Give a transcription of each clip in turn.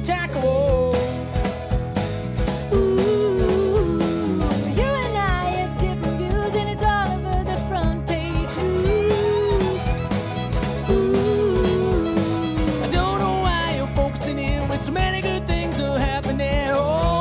chaka, whoa. So many good things are happening. Oh,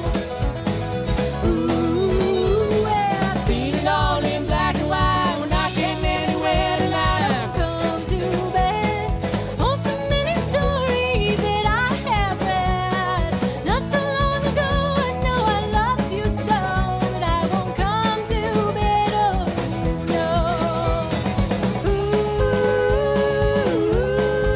ooh, well, I've seen it all in black and white. We're not getting anywhere tonight. Come to bed on so many stories that I have read. Not so long ago, I know I loved you so, but I won't come to bed. Oh, no. Ooh.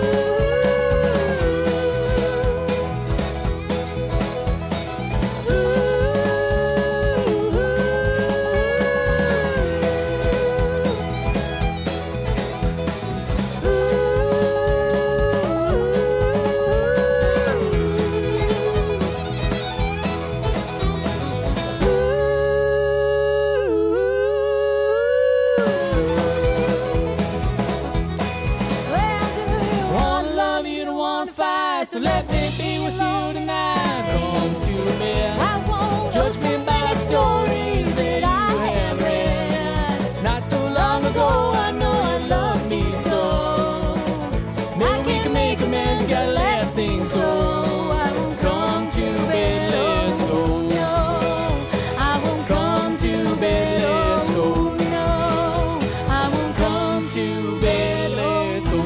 So let me be with you tonight. Come to bed. I won't judge me by stories that I have read. Not so long ago, I know I loved you so. Maybe we can make amends, gotta let things go. I won't come to bed, let's go. No, I won't come to bed, let's go. No, I won't come to bed, let's go.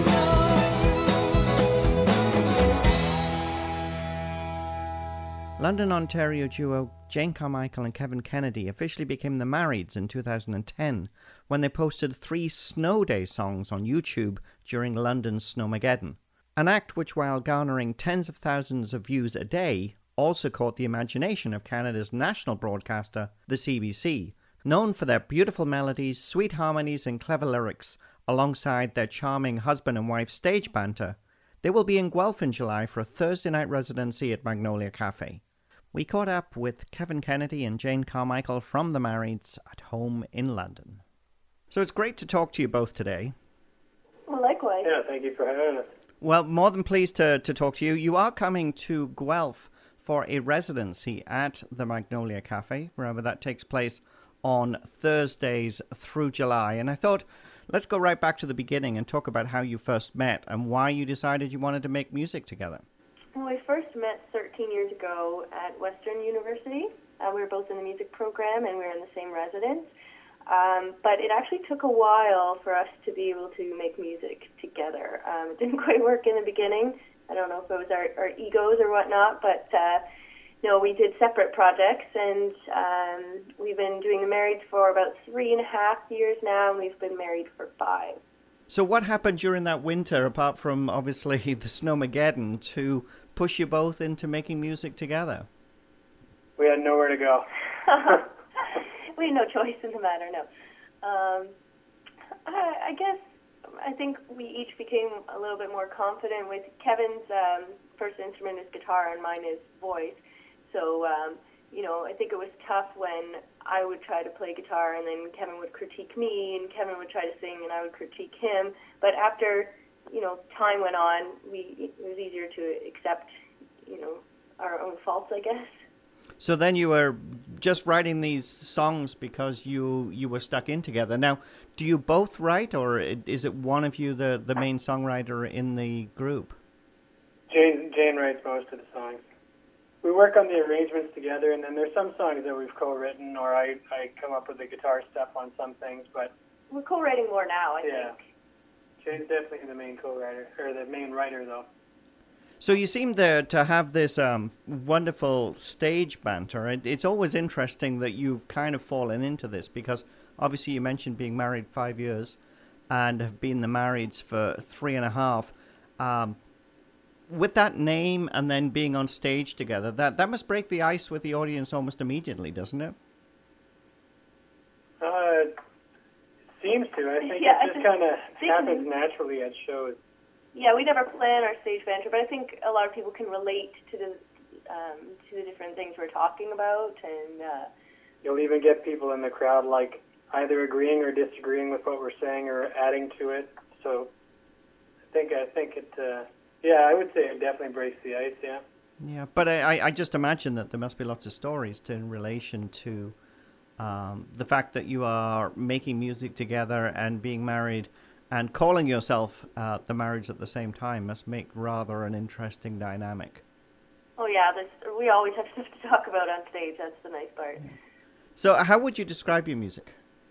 London, Ontario duo Jane Carmichael and Kevin Kennedy officially became the Marrieds in 2010 when they posted 3 Snow Day songs on YouTube during London's Snowmageddon. An act which, while garnering tens of thousands of views a day, also caught the imagination of Canada's national broadcaster, the CBC, known for their beautiful melodies, sweet harmonies and clever lyrics, alongside their charming husband and wife stage banter. They will be in Guelph in July for a Thursday night residency at Magnolia Cafe. We caught up with Kevin Kennedy and Jane Carmichael from the Marrieds at home in London. So it's great to talk to you both today. Well, likewise. Yeah, thank you for having us. Well, more than pleased to talk to you. You are coming to Guelph for a residency at the Magnolia Cafe. Remember, that takes place on Thursdays through July. And I thought, let's go right back to the beginning and talk about how you first met and why you decided you wanted to make music together. Well, we first met 13 years ago at Western University. We were both in the music program and we were in the same residence. But it actually took a while for us to be able to make music together. It didn't quite work in the beginning. I don't know if it was our egos or whatnot, but no, we did separate projects, and we've been doing the Marrieds for about 3.5 years now, and we've been married for 5. So what happened during that winter, apart from obviously the Snowmageddon, to push you both into making music together? We had nowhere to go. We had no choice in the matter, no. I think we each became a little bit more confident with Kevin's first instrument is guitar and mine is voice. So, I think it was tough when I would try to play guitar and then Kevin would critique me and Kevin would try to sing and I would critique him. But after, time went on, it was easier to accept, our own faults, I guess. So then you were just writing these songs because you were stuck in together. Now, do you both write, or is it one of you the main songwriter in the group? Jane writes most of the songs. We work on the arrangements together, and then there's some songs that we've co-written, or I come up with the guitar stuff on some things, but... We're co-writing more now, I think. Jane's definitely the main co-writer, or the main writer, though. So you seem to have this wonderful stage banter. It's always interesting that you've kind of fallen into this, because obviously you mentioned being married 5 years and have been the Marrieds for 3.5. With that name and then being on stage together, that must break the ice with the audience almost immediately, doesn't it? It seems to. I think it just kind of happens naturally at shows. Yeah, we never plan our stage banter, but I think a lot of people can relate to the different things we're talking about, and you'll even get people in the crowd like either agreeing or disagreeing with what we're saying or adding to it. So I think it. I would say it definitely breaks the ice. Yeah. Yeah, but I just imagine that there must be lots of stories in relation to the fact that you are making music together and being married and calling yourself the Marrieds at the same time must make rather an interesting dynamic. Oh yeah, we always have stuff to talk about on stage. That's the nice part. So how would you describe your music?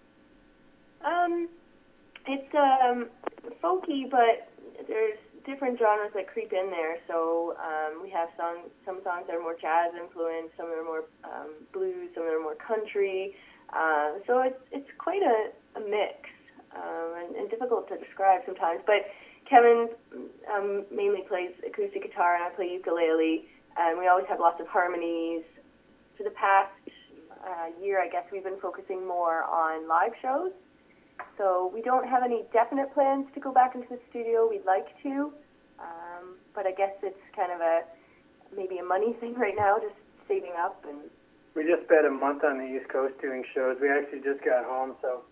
It's folky, but there's different genres that creep in there. So we have some songs that are more jazz influenced, some that are more blues, some that are more country. So it's quite a mix and difficult to describe sometimes. But Kevin mainly plays acoustic guitar, and I play ukulele, and we always have lots of harmonies. For the past year, I guess we've been focusing more on live shows. So we don't have any definite plans to go back into the studio. We'd like to, but I guess it's kind of maybe a money thing right now, just saving up. And we just spent a month on the East Coast doing shows. We actually just got home, so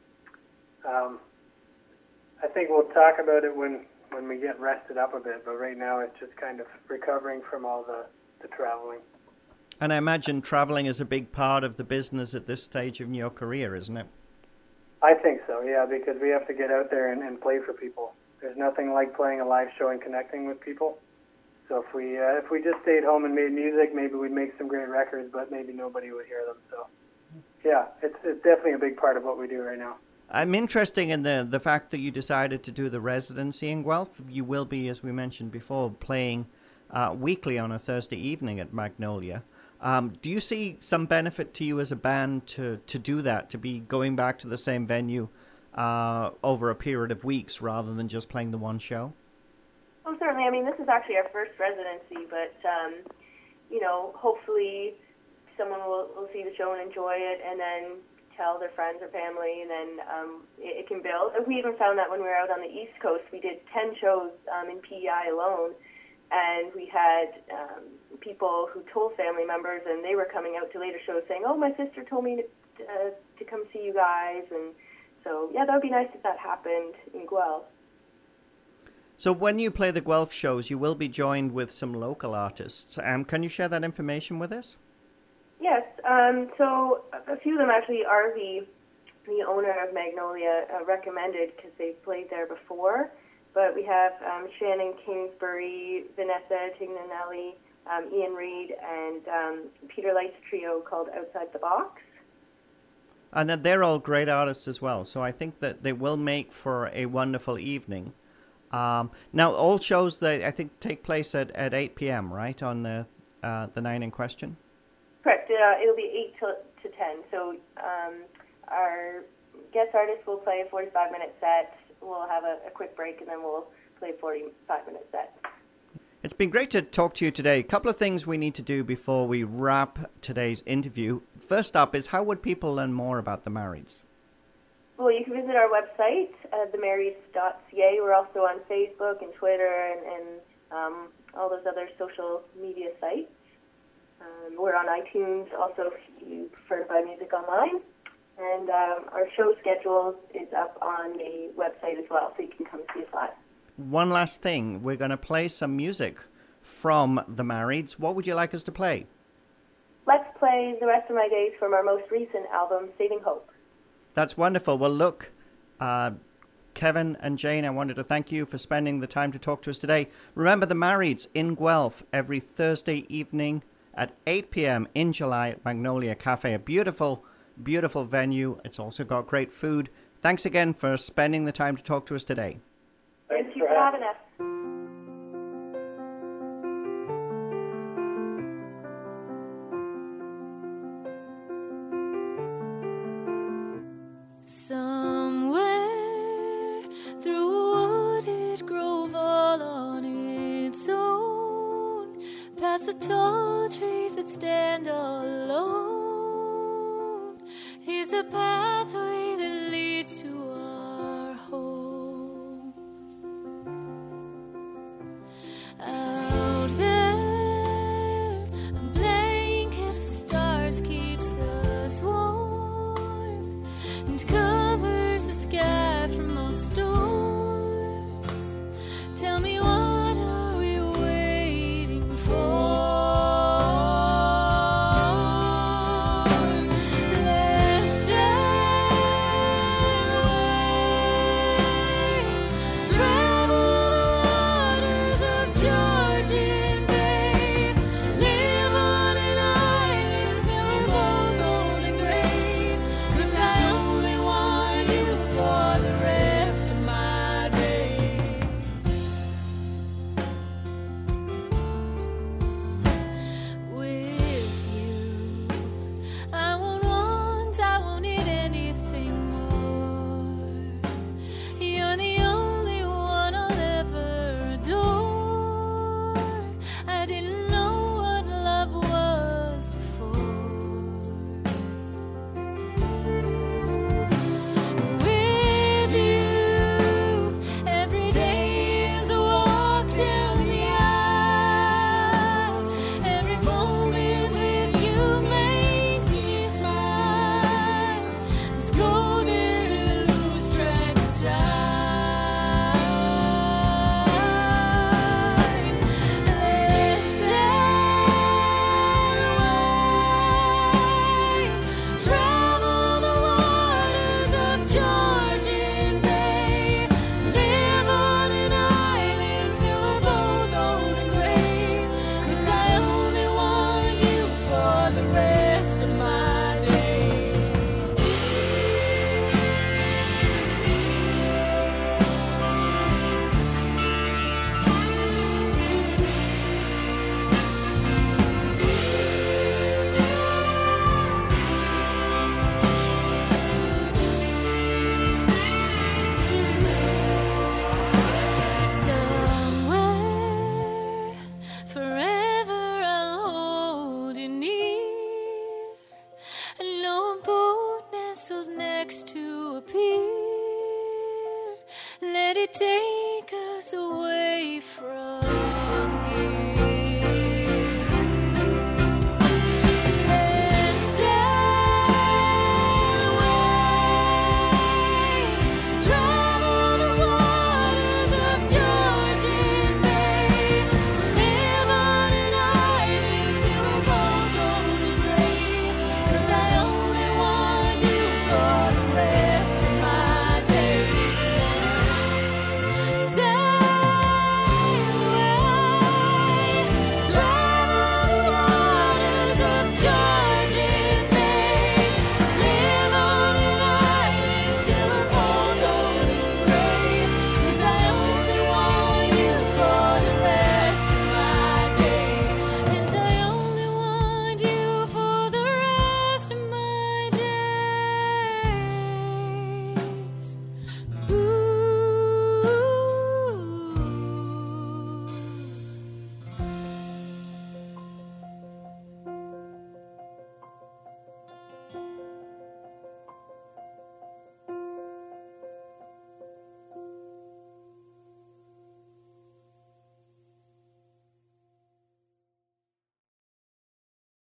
I think we'll talk about it when we get rested up a bit. But right now, it's just kind of recovering from all the traveling. And I imagine traveling is a big part of the business at this stage of your career, isn't it? I think so, yeah, because we have to get out there and play for people. There's nothing like playing a live show and connecting with people. So if we just stayed home and made music, maybe we'd make some great records, but maybe nobody would hear them. So, yeah, it's definitely a big part of what we do right now. I'm interested in the fact that you decided to do the residency in Guelph. You will be, as we mentioned before, playing weekly on a Thursday evening at Magnolia. Do you see some benefit to you as a band to do that, to be going back to the same venue over a period of weeks rather than just playing the one show? Oh, certainly. I mean, this is actually our first residency, but, hopefully someone will see the show and enjoy it and then tell their friends or family, and then it can build. We even found that when we were out on the East Coast, we did 10 shows in PEI alone, and we had people who told family members, and they were coming out to later shows saying, "Oh, my sister told me to come see you guys." And so, yeah, that would be nice if that happened in Guelph. So when you play the Guelph shows, you will be joined with some local artists. Can you share that information with us? Yes. So a few of them actually are the owner of Magnolia recommended because they've played there before. But we have Shannon Kingsbury, Vanessa Tignanelli, Ian Reid, and Peter Light's trio called Outside the Box. And they're all great artists as well, so I think that they will make for a wonderful evening. Now, all shows, I think, take place at 8 p.m., right, on the night in question? Correct. It'll be 8 to 10. So our guest artist will play a 45-minute set. We'll have a quick break, and then we'll play a 45-minute set. It's been great to talk to you today. A couple of things we need to do before we wrap today's interview. First up is, how would people learn more about the Marrieds? Well, you can visit our website, themarrieds.ca. We're also on Facebook and Twitter and all those other social media sites. We're on iTunes also if you prefer to buy music online. And our show schedule is up on the website as well, so you can come see us live. One last thing. We're going to play some music from the Marrieds. What would you like us to play? Let's play The Rest of My Days from our most recent album, Saving Hope. That's wonderful. Well, look, Kevin and Jane, I wanted to thank you for spending the time to talk to us today. Remember, the Marrieds in Guelph every Thursday evening at 8 p.m. in July at Magnolia Cafe. A beautiful, beautiful venue. It's also got great food. Thanks again for spending the time to talk to us today. Thank you for having us. Somewhere through a wooded grove all on its own, past the tall trees that stand all alone, is a pathway